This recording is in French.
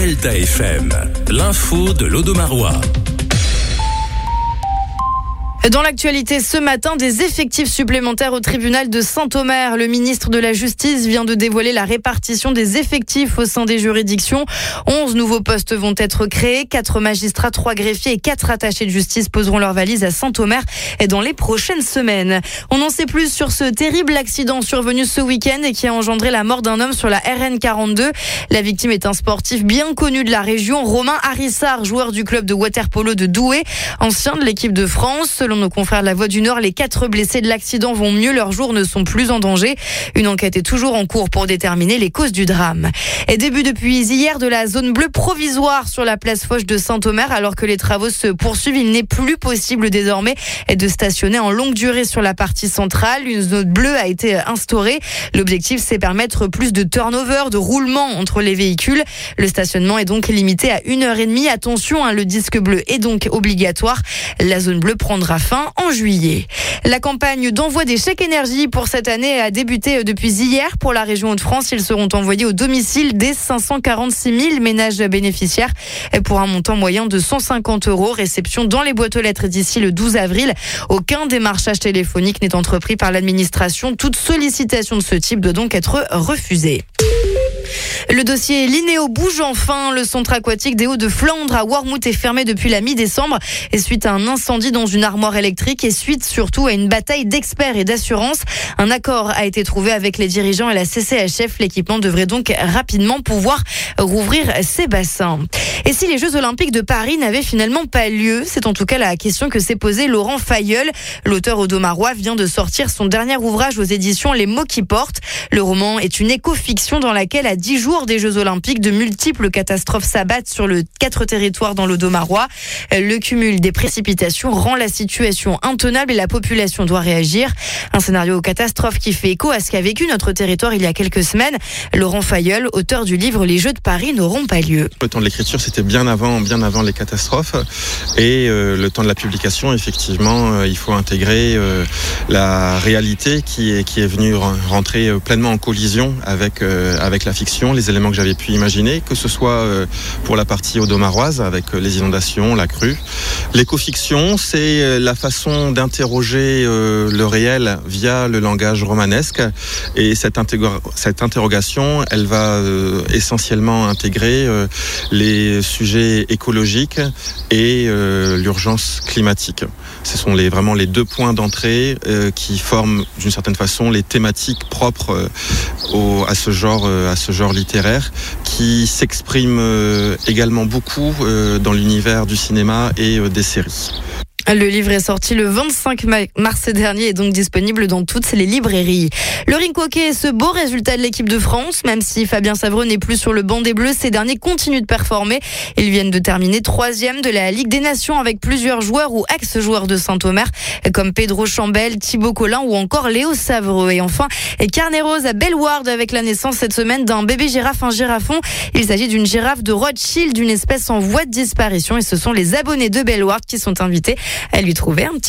Delta FM, l'info de l'Audomarois. Dans l'actualité ce matin, des effectifs supplémentaires au tribunal de Saint-Omer. Le ministre de la Justice vient de dévoiler la répartition des effectifs au sein des juridictions. 11 nouveaux postes vont être créés. 4 magistrats, 3 greffiers et 4 attachés de justice poseront leurs valises à Saint-Omer dans les prochaines semaines. On en sait plus sur ce terrible accident survenu ce week-end et qui a engendré la mort d'un homme sur la RN 42. La victime est un sportif bien connu de la région, Romain Harissard, joueur du club de water-polo de Douai, ancien de l'équipe de France. Selon nos confrères de La Voix du Nord, les 4 blessés de l'accident vont mieux, leurs jours ne sont plus en danger. Une enquête est toujours en cours pour déterminer les causes du drame. Et début depuis hier de la zone bleue provisoire sur la place Foch de Saint-Omer. Alors que les travaux se poursuivent, il n'est plus possible désormais de stationner en longue durée sur la partie centrale. Une zone bleue a été instaurée. L'objectif, c'est permettre plus de turnover, de roulement entre les véhicules. Le stationnement est donc limité à 1h30. Attention, le disque bleu est donc obligatoire. La zone bleue prendra fin en juillet. La campagne d'envoi des chèques énergie pour cette année a débuté depuis hier. Pour la région Hauts-de-France, ils seront envoyés au domicile des 546 000 ménages bénéficiaires pour un montant moyen de 150 €. Réception dans les boîtes aux lettres d'ici le 12 avril. Aucun démarchage téléphonique n'est entrepris par l'administration. Toute sollicitation de ce type doit donc être refusée. Le dossier Linéo bouge enfin. Le centre aquatique des Hauts-de-Flandre à Wormhout est fermé depuis la mi-décembre et suite à un incendie dans une armoire électrique et suite surtout à une bataille d'experts et d'assurances. Un accord a été trouvé avec les dirigeants et la CCHF. L'équipement devrait donc rapidement pouvoir rouvrir ses bassins. Et si les Jeux Olympiques de Paris n'avaient finalement pas lieu? C'est en tout cas la question que s'est posée Laurent Failleul. L'auteur audomarois vient de sortir son dernier ouvrage aux éditions Les mots qui portent. Le roman est une éco-fiction dans laquelle, à 10 jours des Jeux Olympiques, de multiples catastrophes s'abattent sur 4 territoires dans l'Audomarois. Le cumul des précipitations rend la situation intenable et la population doit réagir. Un scénario catastrophe qui fait écho à ce qu'a vécu notre territoire il y a quelques semaines. Laurent Failleul, auteur du livre Les Jeux de Paris n'auront pas lieu. Le temps de l'écriture, c'était bien avant les catastrophes. Et le temps de la publication, effectivement, il faut intégrer la réalité qui est venue rentrer pleinement en collision avec la fiction, les éléments que j'avais pu imaginer, que ce soit pour la partie audomaroise avec les inondations, la crue. L'écofiction, c'est la façon d'interroger le réel via le langage romanesque. Et cette interrogation, elle va essentiellement intégrer les sujets écologiques et l'urgence climatique. Ce sont vraiment les 2 points d'entrée qui forment d'une certaine façon les thématiques propres à ce genre littéraire qui s'exprime également beaucoup dans l'univers du cinéma et des séries. Le livre est sorti le 25 mars dernier et donc disponible dans toutes les librairies. Le rink hockey est ce beau résultat de l'équipe de France. Même si Fabien Savreux n'est plus sur le banc des Bleus, ces derniers continuent de performer. Ils viennent de terminer 3e de la Ligue des Nations avec plusieurs joueurs ou ex-joueurs de Saint-Omer comme Pedro Chambel, Thibaut Collin ou encore Léo Savreux. Et enfin, Carnet Rose à Bellewaerde avec la naissance cette semaine d'un bébé girafe, un girafon. Il s'agit d'une girafe de Rothschild, d'une espèce en voie de disparition et ce sont les abonnés de Bellewaerde qui sont invités à lui trouver un petit